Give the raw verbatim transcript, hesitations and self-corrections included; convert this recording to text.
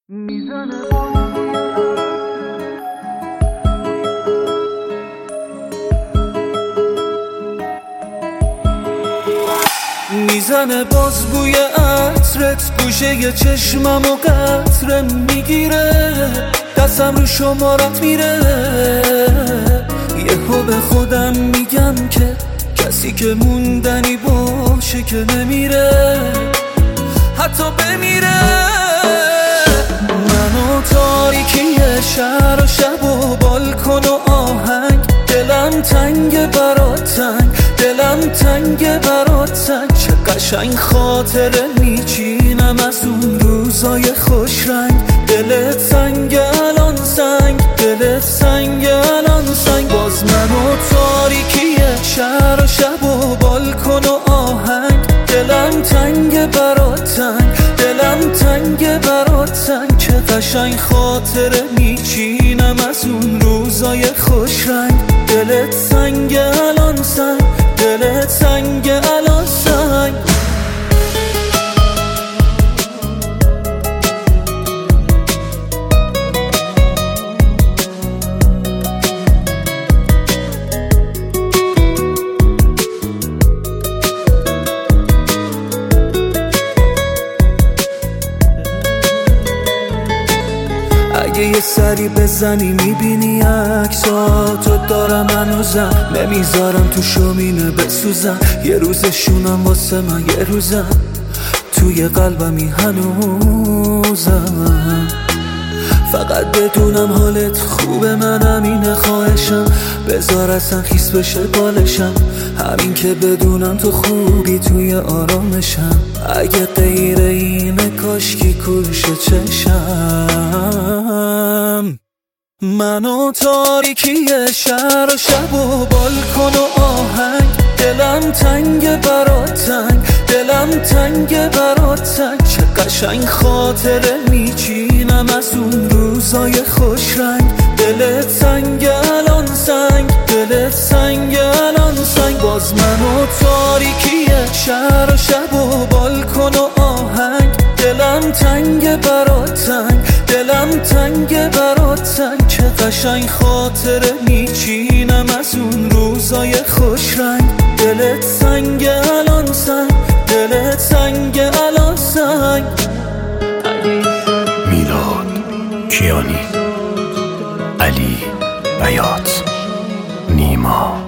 میزنه میزنه باز بوی عطرت گوشه ی چشمم و قطره میگیره، دستم رو شمارت میره. یهو به خودم میگم که کسی که موندنی باشه که نمیره، حتی بمیره. من و تاریکی شهر و شب و بالکن و آهنگ، دلم تنگ برات تنگ، دلم تنگ برات تنگ. چه قشنگ خاطره میچینم از اون روزای خوش رنگ. دلت سنگ الان سنگ، دلت سنگ الان سنگ. باز من و تاریکی شهر و شب و بالکن و آهنگ، دلم تنگ برات تنگ، دلم تنگ برات تنگ. چه قشنگ خاطره میچینم از اون روزای خوش رنگ. دلت سنگ الان سنگ، دلت سنگ الان سنگ. اگه یه سری بزنی میبینی عکساتو دارم هنوزم، نمیذارم تو شومینه بسوزم. یه روزشونم واسه من، یه روزم توی قلبمی هنوزم. فقط بدونم حالت خوبه، من همینه خواهشم. بذار اصلا خیس بشه بالشم، همین که بدونم تو خوبی توی آرامشم. اگه غیر اینه کاشکی کورشه چشم. من و تاریکی شهر و شب و بالکن و آهنگ، دلم تنگ برات تنگ، دلم تنگ برات تنگ. چه قشنگ خاطره میچینم از اون روزای خوش رنگ. دلت سنگ الان سنگ، دلت سنگ الان سنگ. باز من و تاریکی شهر و شب و بالکن و آهنگ، دلم تنگ برات تنگ، دلم تنگ برات تنگ. چه قشنگ خاطره میچینم از اون روزای خوش رنگ. دلت سنگ الان سنگ، دلت سنگ الان سنگ. میلاد کیانی، علی بیات، نیما.